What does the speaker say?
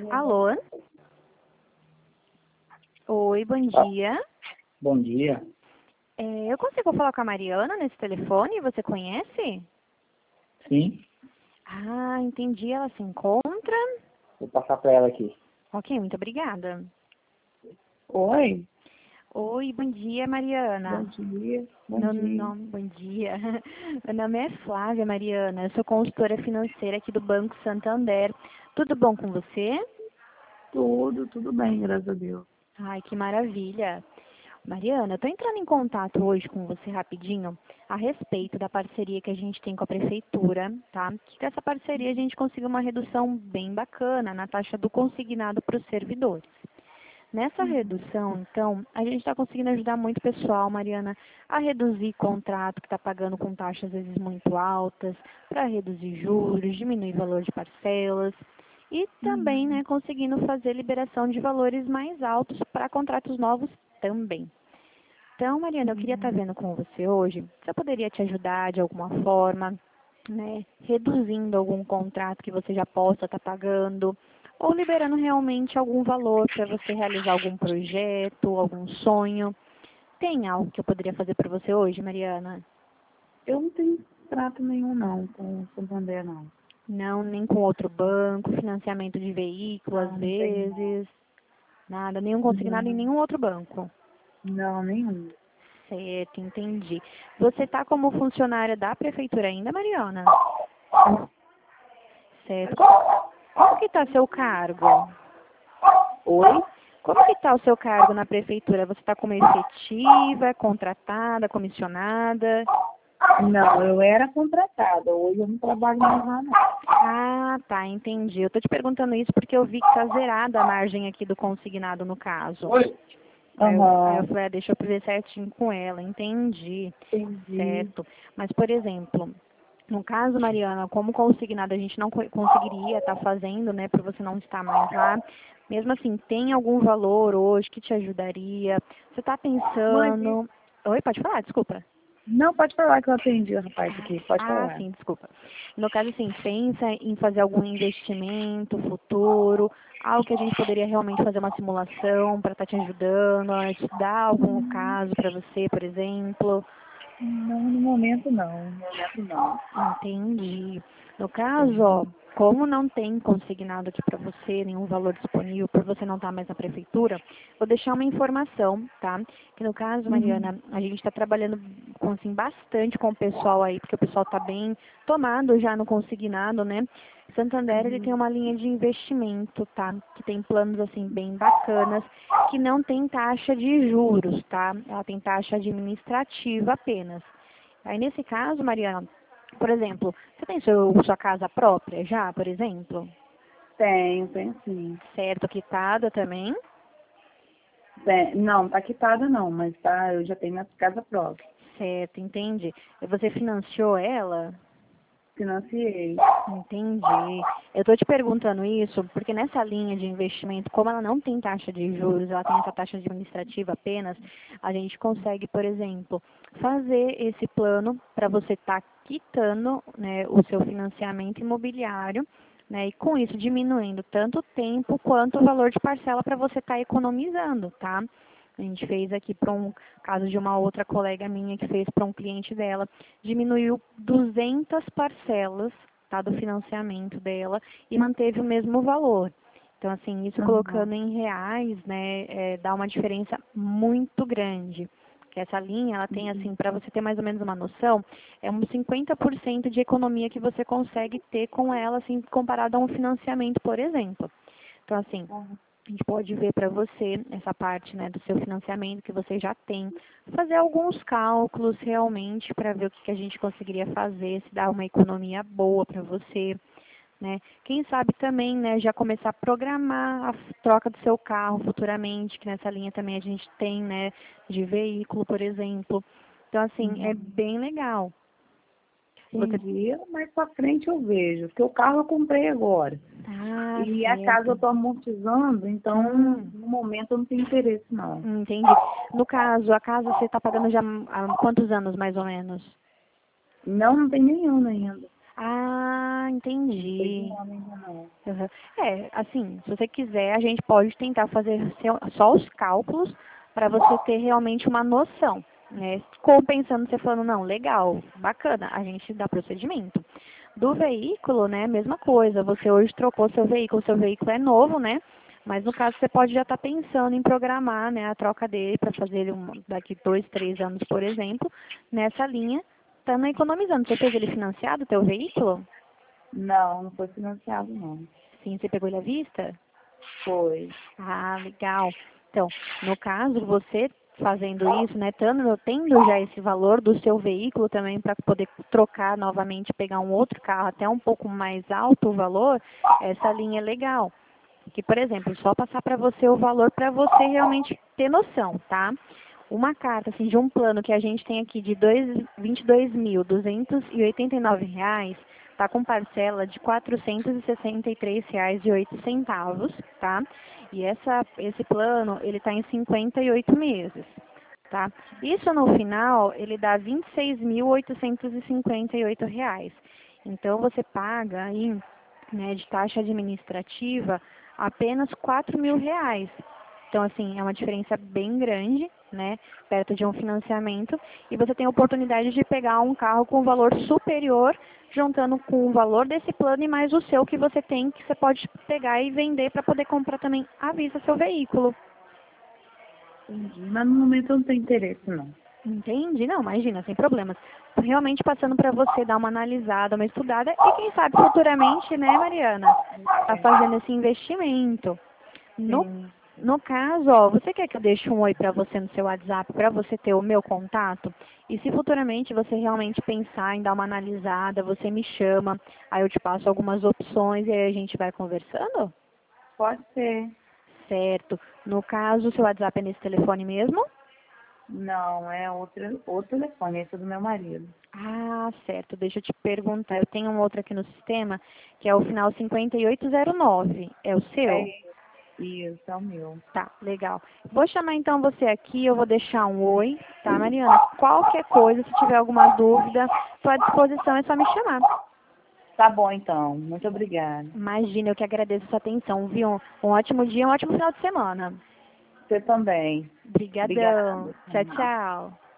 Alô? Oi, bom dia. Bom dia. Eu consigo falar com a Mariana nesse telefone? Você conhece? Sim, Ah, entendi. Ela se encontra? vou passar para ela aqui. Ok, muito obrigada. Oi, Oi, bom dia, Mariana. bom dia. Bom dia. Meu nome é Flávia, Mariana. Eu sou consultora financeira aqui do Banco Santander. Tudo bom com você? Tudo bem, graças a Deus. Ai, que maravilha. Mariana, eu estou entrando em contato hoje com você rapidinho a respeito da parceria que a gente tem com a prefeitura, tá? Que com essa parceria a gente conseguiu uma redução bem bacana na taxa do consignado para os servidores. Nessa redução, então, a gente está conseguindo ajudar muito o pessoal, Mariana, a reduzir contrato que está pagando com taxas às vezes muito altas, para reduzir juros, diminuir valor de parcelas e também, né, conseguindo fazer liberação de valores mais altos para contratos novos também. Então, Mariana, eu queria estar vendo com você hoje se eu poderia te ajudar de alguma forma, né, reduzindo algum contrato que você já possa estar pagando, ou liberando realmente algum valor para você realizar algum projeto, algum sonho. Tem algo que eu poderia fazer para você hoje, Mariana? Eu não tenho trato nenhum não com o Santander não. Não, nem com outro banco, financiamento de veículo, às Não tenho não. vezes, nada, nenhum consignado em nenhum outro banco. Não, nenhum. Certo, entendi. Você está como funcionária da prefeitura ainda, Mariana? Certo. Como que está seu cargo? Oi? Como que está o seu cargo na prefeitura? Você está como efetiva, contratada, comissionada? Não, eu era contratada. Hoje eu não trabalho mais lá não. Ah, tá, entendi. Eu estou te perguntando isso porque eu vi que está zerada a margem aqui do consignado no caso. Oi? Aí eu Aham, falei, deixa eu ver certinho com ela, entendi. entendi. Certo. Mas, por exemplo, no caso, Mariana, como consignado a gente não conseguiria estar fazendo, né, por você não estar mais lá. Mesmo assim, tem algum valor hoje que te ajudaria? Você está Mas, pensando... Oi, pode falar, desculpa. não, pode falar que eu atendi o rapaz aqui. Pode falar. Sim, desculpa. No caso, assim, pensa em fazer algum investimento futuro, algo que a gente poderia realmente fazer uma simulação para estar te ajudando, a estudar algum caso para você, por exemplo. Não, no momento não. No momento não. Entendi. No caso, ó, como não tem consignado aqui para você nenhum valor disponível por você não estar mais na prefeitura, vou deixar uma informação, tá? Que no caso, Mariana, a gente está trabalhando com, assim, bastante com o pessoal aí, porque o pessoal está bem tomado já no consignado, né? Santander, ele tem uma linha de investimento, tá? Que tem planos, assim, bem bacanas, que não tem taxa de juros, tá? Ela tem taxa administrativa apenas. Aí, nesse caso, Mariana, por exemplo, você tem sua casa própria já, por exemplo? Tenho sim. Certo, quitada também? Não, tá quitada não, mas tá, eu já tenho minha casa própria. Certo, entendi. E você financiou ela? Financiei. Entendi. Eu estou te perguntando isso porque nessa linha de investimento, como ela não tem taxa de juros, ela tem essa taxa administrativa apenas, a gente consegue, por exemplo, fazer esse plano para você estar quitando, né, o seu financiamento imobiliário, né, e com isso diminuindo tanto o tempo quanto o valor de parcela para você estar economizando, tá? A gente fez aqui para um caso de uma outra colega minha que fez para um cliente dela, diminuiu 200 parcelas, tá, do financiamento dela e manteve o mesmo valor. Então, assim, isso colocando em reais, né, dá uma diferença muito grande. Que essa linha, ela tem, assim, para você ter mais ou menos uma noção, é uns 50% de economia que você consegue ter com ela, assim, comparado a um financiamento, por exemplo. Então, assim, a gente pode ver para você essa parte, né, do seu financiamento que você já tem, fazer alguns cálculos realmente para ver o que a gente conseguiria fazer, se dá uma economia boa para você, né? Quem sabe também, né, já começar a programar a troca do seu carro futuramente, que nessa linha também a gente tem, né, de veículo, por exemplo. Então, assim, é bem legal. Você... Entendi. Mais pra frente eu vejo, porque o carro eu comprei agora. Ah, E a casa eu certo. tô amortizando, então no momento eu não tenho interesse não. Entendi. No caso, a casa você está pagando já há quantos anos, mais ou menos? Não tem nenhum ainda. Ah, entendi. Não, ainda não. Uhum. Assim, se você quiser, a gente pode tentar fazer só os cálculos para você ter realmente uma noção, né? Compensando você falando, não, legal, bacana, a gente dá procedimento. Do veículo, né, mesma coisa, você hoje trocou seu veículo é novo, né? Mas no caso você pode já estar pensando em programar, né, a troca dele para fazer ele daqui 2, 3 anos, por exemplo, nessa linha, estando economizando. Você fez ele financiado, teu veículo? Não, não foi financiado, não. Sim, você pegou ele à vista? Foi. Ah, legal. Então, no caso, você fazendo isso, né, tendo já esse valor do seu veículo também para poder trocar novamente, pegar um outro carro até um pouco mais alto o valor, essa linha é legal. Que, por exemplo, só passar para você o valor para você realmente ter noção, tá? Uma carta assim, de um plano que a gente tem aqui de R$ 22.289, está com parcela de R$ 463,08, tá? E esse plano, ele está em 58 meses, tá? Isso no final, ele dá R$ 26.858. Então, você paga aí, né, de taxa administrativa apenas R$ 4.000. Então, assim, é uma diferença bem grande, né, perto de um financiamento, e você tem a oportunidade de pegar um carro com valor superior, juntando com o valor desse plano e mais o seu que você tem, que você pode pegar e vender para poder comprar também à vista seu veículo. Entendi. Mas no momento eu não tenho interesse, não. Entende? Não, imagina, sem problemas. Realmente passando para você dar uma analisada, uma estudada, e quem sabe futuramente, né, Mariana, tá fazendo esse investimento. No, Sim. no caso, ó, você quer que eu deixe um oi para você no seu WhatsApp, para você ter o meu contato? E se futuramente você realmente pensar em dar uma analisada, você me chama, aí eu te passo algumas opções e aí a gente vai conversando? Pode ser. Certo. No caso, o seu WhatsApp é nesse telefone mesmo? Não, é outro telefone, esse é do meu marido. Ah, certo. Deixa eu te perguntar. Eu tenho um outro aqui no sistema, que é o final 5809. É o É seu? isso, é o meu. Tá, legal. Vou chamar então você aqui, eu vou deixar um oi, tá, Mariana? Qualquer coisa, se tiver alguma dúvida, estou à disposição, é só me chamar. Tá bom, então. Muito obrigada. Imagina, eu que agradeço a sua atenção, viu? Um ótimo dia, um ótimo final de semana. Você também. Obrigadão. Obrigada. Tchau, tchau.